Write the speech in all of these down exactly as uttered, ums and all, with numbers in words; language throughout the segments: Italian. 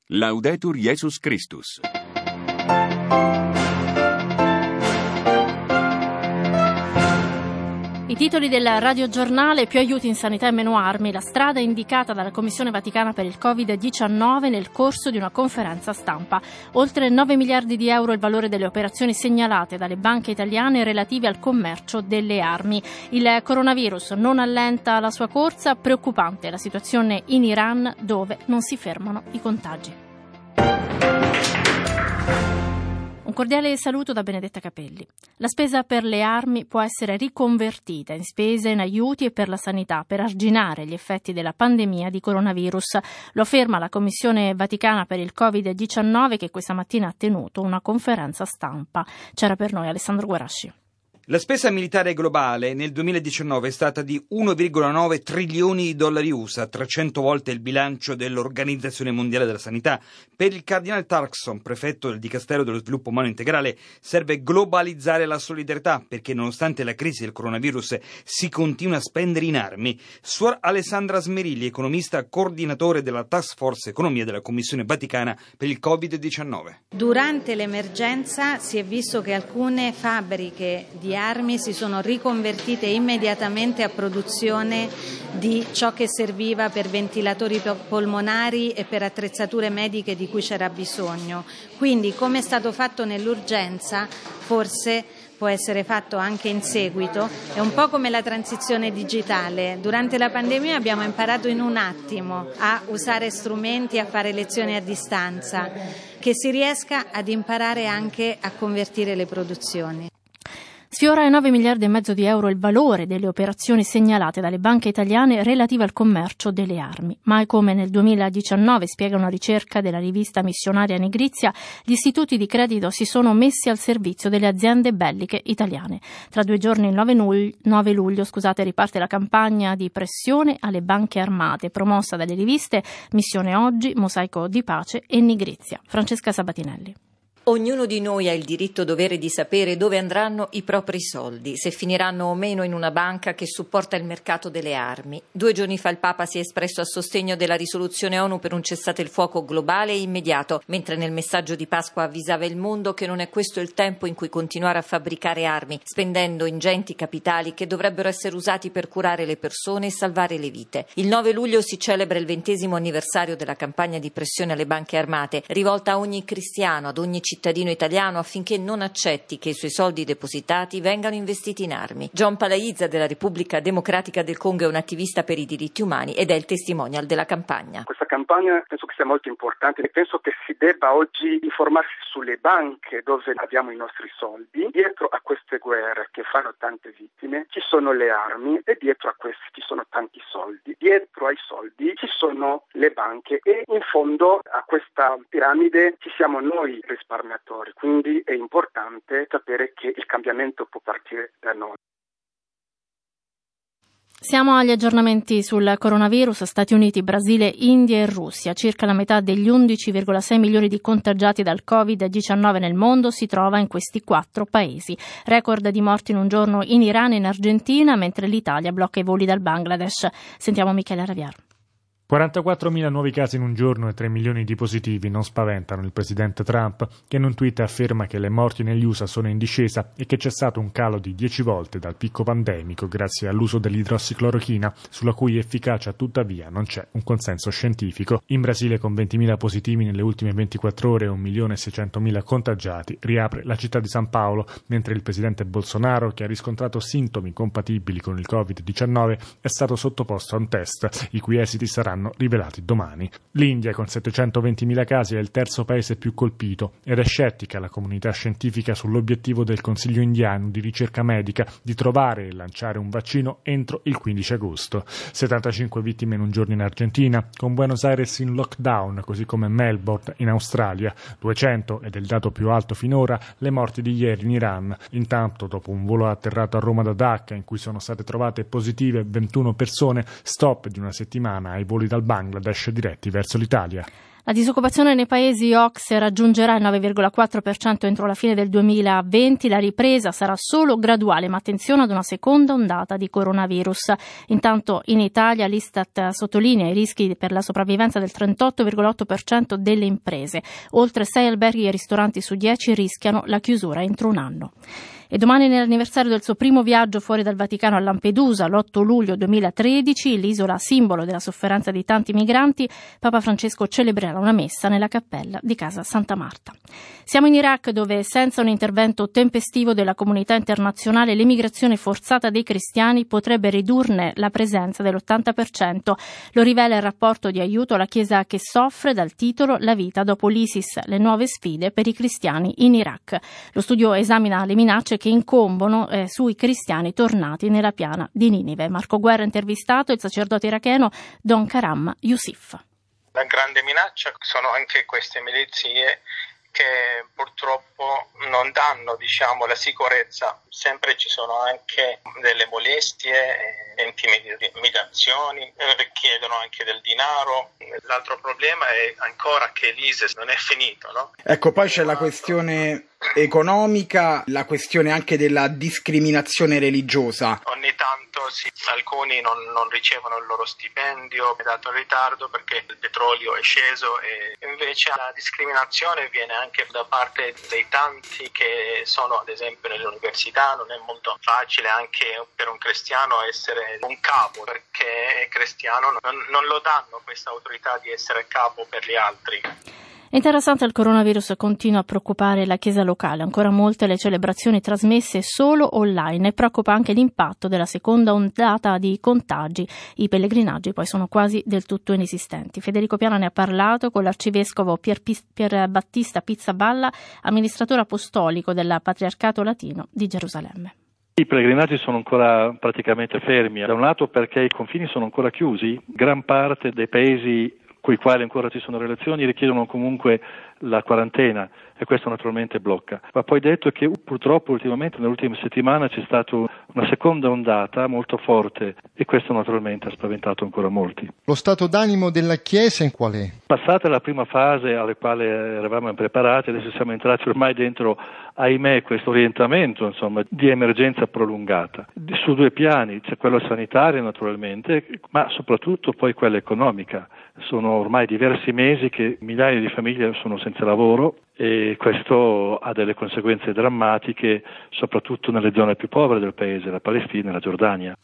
Laudetur Jesus Christus. I titoli del radiogiornale: più aiuti in sanità e meno armi, la strada indicata dalla Commissione Vaticana per il covid diciannove nel corso di una conferenza stampa. Oltre nove miliardi di euro il valore delle operazioni segnalate dalle banche italiane relative al commercio delle armi. Il coronavirus non allenta la sua corsa, preoccupante la situazione in Iran dove non si fermano i contagi. Un cordiale saluto da Benedetta Capelli. La spesa per le armi può essere riconvertita in spese in aiuti e per la sanità per arginare gli effetti della pandemia di coronavirus. Lo afferma la Commissione Vaticana per il covid diciannove che questa mattina ha tenuto una conferenza stampa. C'era per noi Alessandro Guarasci. La spesa militare globale nel duemiladiciannove è stata di uno virgola nove trilioni di dollari U S A, trecento volte il bilancio dell'Organizzazione Mondiale della Sanità. Per il cardinale Turkson, prefetto del Dicastero dello Sviluppo Umano Integrale, serve globalizzare la solidarietà perché nonostante la crisi del coronavirus si continua a spendere in armi. Suor Alessandra Smerilli, economista coordinatore della Task Force Economia della Commissione Vaticana per il covid diciannove. Durante l'emergenza si è visto che alcune fabbriche di armi si sono riconvertite immediatamente a produzione di ciò che serviva per ventilatori polmonari e per attrezzature mediche di cui c'era bisogno. Quindi, come è stato fatto nell'urgenza, forse può essere fatto anche in seguito. È un po' come la transizione digitale. Durante la pandemia abbiamo imparato in un attimo a usare strumenti, a fare lezioni a distanza, che si riesca ad imparare anche a convertire le produzioni. Sfiora ai nove miliardi e mezzo di euro il valore delle operazioni segnalate dalle banche italiane relative al commercio delle armi. Mai come nel duemiladiciannove, spiega una ricerca della rivista missionaria Nigrizia, gli istituti di credito si sono messi al servizio delle aziende belliche italiane. Tra due giorni, il nove luglio, scusate, riparte la campagna di pressione alle banche armate, promossa dalle riviste Missione Oggi, Mosaico di Pace e Nigrizia. Francesca Sabatinelli. Ognuno di noi ha il diritto-dovere di sapere dove andranno i propri soldi, se finiranno o meno in una banca che supporta il mercato delle armi. Due giorni fa il Papa si è espresso a sostegno della risoluzione ONU per un cessate il fuoco globale e immediato, mentre nel messaggio di Pasqua avvisava il mondo che non è questo il tempo in cui continuare a fabbricare armi, spendendo ingenti capitali che dovrebbero essere usati per curare le persone e salvare le vite. Il nove luglio si celebra il ventesimo anniversario della campagna di pressione alle banche armate, rivolta a ogni cristiano, ad ogni cittadino italiano affinché non accetti che i suoi soldi depositati vengano investiti in armi. John Palaiza della Repubblica Democratica del Congo è un attivista per i diritti umani ed è il testimonial della campagna. Questa campagna penso che sia molto importante e penso che si debba oggi informarsi sulle banche dove abbiamo i nostri soldi. Dietro a queste guerre che fanno tante vittime ci sono le armi e dietro a questi ci sono tanti soldi. Dietro ai soldi ci sono le banche e in fondo a questa piramide ci siamo noi risparmiatori. Quindi è importante sapere che il cambiamento può partire da noi. Siamo agli aggiornamenti sul coronavirus. Stati Uniti, Brasile, India e Russia. Circa la metà degli undici virgola sei milioni di contagiati dal covid diciannove nel mondo si trova in questi quattro paesi. Record di morti in un giorno in Iran e in Argentina, mentre l'Italia blocca i voli dal Bangladesh. Sentiamo Michele Raviar. quarantaquattromila nuovi casi in un giorno e tre milioni di positivi non spaventano il presidente Trump, che in un tweet afferma che le morti negli U S A sono in discesa e che c'è stato un calo di dieci volte dal picco pandemico grazie all'uso dell'idrossiclorochina, sulla cui efficacia tuttavia non c'è un consenso scientifico. In Brasile, con ventimila positivi nelle ultime ventiquattro ore e un milione e seicentomila contagiati, riapre la città di San Paolo, mentre il presidente Bolsonaro, che ha riscontrato sintomi compatibili con il covid diciannove, è stato sottoposto a un test, i cui esiti saranno rivelati domani. L'India, con settecentoventimila casi, è il terzo paese più colpito ed è scettica la comunità scientifica sull'obiettivo del Consiglio indiano di ricerca medica di trovare e lanciare un vaccino entro il quindici agosto. settantacinque vittime in un giorno in Argentina, con Buenos Aires in lockdown, così come Melbourne in Australia. duecento, ed è il dato più alto finora, le morti di ieri in Iran. Intanto, dopo un volo atterrato a Roma da Dhaka, in cui sono state trovate positive ventuno persone, stop di una settimana ai voli dal Bangladesh diretti verso l'Italia. La disoccupazione nei paesi O C S E raggiungerà il nove virgola quattro per cento entro la fine del duemilaventi. La ripresa sarà solo graduale, ma attenzione ad una seconda ondata di coronavirus. Intanto in Italia l'Istat sottolinea i rischi per la sopravvivenza del trentotto virgola otto per cento delle imprese. Oltre sei alberghi e ristoranti su dieci rischiano la chiusura entro un anno. E domani, nell'anniversario del suo primo viaggio fuori dal Vaticano a Lampedusa, l'otto luglio duemilatredici, l'isola simbolo della sofferenza di tanti migranti, Papa Francesco celebrerà una messa nella cappella di Casa Santa Marta. Siamo in Iraq, dove senza un intervento tempestivo della comunità internazionale l'emigrazione forzata dei cristiani potrebbe ridurne la presenza dell'ottanta per cento. Lo rivela il rapporto di aiuto alla Chiesa che soffre dal titolo La vita dopo l'ISIS, le nuove sfide per i cristiani in Iraq. Lo studio esamina le minacce che incombono eh, sui cristiani tornati nella piana di Ninive. Marco Guerra ha intervistato il sacerdote iracheno Don Karam Yusuf. La grande minaccia sono anche queste milizie che purtroppo non danno, diciamo, la sicurezza. Sempre ci sono anche delle molestie, intimidazioni, richiedono anche del denaro. L'altro problema è ancora che l'ISIS non è finito, no? Ecco, poi c'è la questione economica, la questione anche della discriminazione religiosa. Ogni tanto sì, alcuni non, non ricevono il loro stipendio, è dato in ritardo perché il petrolio è sceso, e invece la discriminazione viene anche da parte dei tanti che sono ad esempio nelle università. Non è molto facile anche per un cristiano essere un capo, perché è cristiano, non, non lo danno questa autorità di essere capo per gli altri. In Terra Santa il coronavirus continua a preoccupare la Chiesa locale, ancora molte le celebrazioni trasmesse solo online, e preoccupa anche l'impatto della seconda ondata di contagi. I pellegrinaggi poi sono quasi del tutto inesistenti. Federico Piana ne ha parlato con l'arcivescovo Pier, Pier Battista Pizzaballa, amministratore apostolico del Patriarcato Latino di Gerusalemme. I pellegrinaggi sono ancora praticamente fermi, da un lato perché i confini sono ancora chiusi, gran parte dei paesi con i quali ancora ci sono relazioni richiedono comunque la quarantena, e questo naturalmente blocca. Va poi detto che purtroppo ultimamente, nell'ultima settimana, c'è stata una seconda ondata molto forte, e questo naturalmente ha spaventato ancora molti. Lo stato d'animo della Chiesa in qual è? Passata la prima fase alla quale eravamo impreparati, adesso siamo entrati ormai dentro, ahimè, questo orientamento, insomma, di emergenza prolungata. Su due piani, c'è quello sanitario naturalmente, ma soprattutto poi quella economica. Sono ormai diversi mesi che migliaia di famiglie sono senza lavoro, e questo ha delle conseguenze drammatiche soprattutto nelle zone più povere del paese, la Palestina e la Giordania.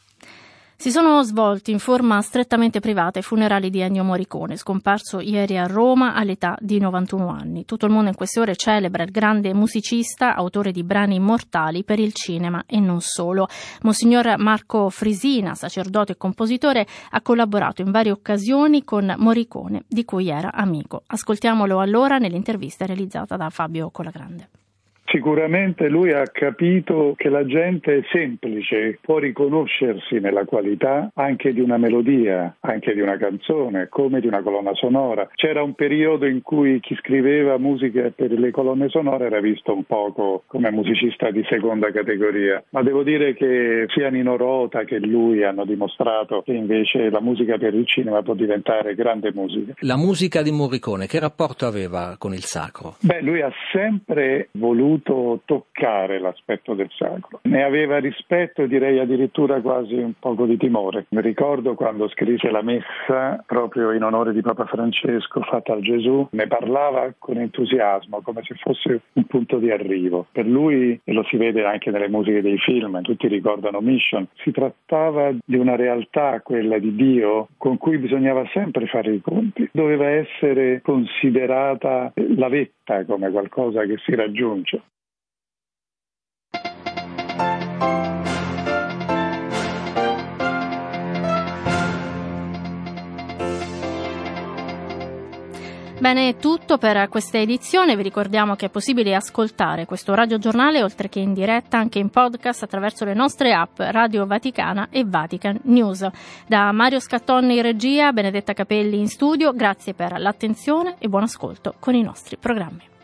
Si sono svolti in forma strettamente privata i funerali di Ennio Morricone, scomparso ieri a Roma all'età di novantuno anni. Tutto il mondo in queste ore celebra il grande musicista, autore di brani immortali per il cinema e non solo. Monsignor Marco Frisina, sacerdote e compositore, ha collaborato in varie occasioni con Morricone, di cui era amico. Ascoltiamolo allora nell'intervista realizzata da Fabio Colagrande. Sicuramente lui ha capito che la gente è semplice, può riconoscersi nella qualità anche di una melodia, anche di una canzone, come di una colonna sonora. C'era un periodo in cui chi scriveva musica per le colonne sonore era visto un poco come musicista di seconda categoria, ma devo dire che sia Nino Rota che lui hanno dimostrato che invece la musica per il cinema può diventare grande musica. La musica di Morricone, che rapporto aveva con il sacro? Beh, lui ha sempre voluto toccare l'aspetto del sacro. Ne aveva rispetto, direi addirittura quasi un poco di timore. Mi ricordo quando scrisse la messa proprio in onore di Papa Francesco fatta al Gesù, ne parlava con entusiasmo, come se fosse un punto di arrivo. Per lui, e lo si vede anche nelle musiche dei film, tutti ricordano Mission, si trattava di una realtà, quella di Dio, con cui bisognava sempre fare i conti. Doveva essere considerata la vetta come qualcosa che si raggiunge. Bene, è tutto per questa edizione. Vi ricordiamo che è possibile ascoltare questo radiogiornale, oltre che in diretta, anche in podcast attraverso le nostre app Radio Vaticana e Vatican News. Da Mario Scattonni in regia, Benedetta Capelli in studio, grazie per l'attenzione e buon ascolto con i nostri programmi.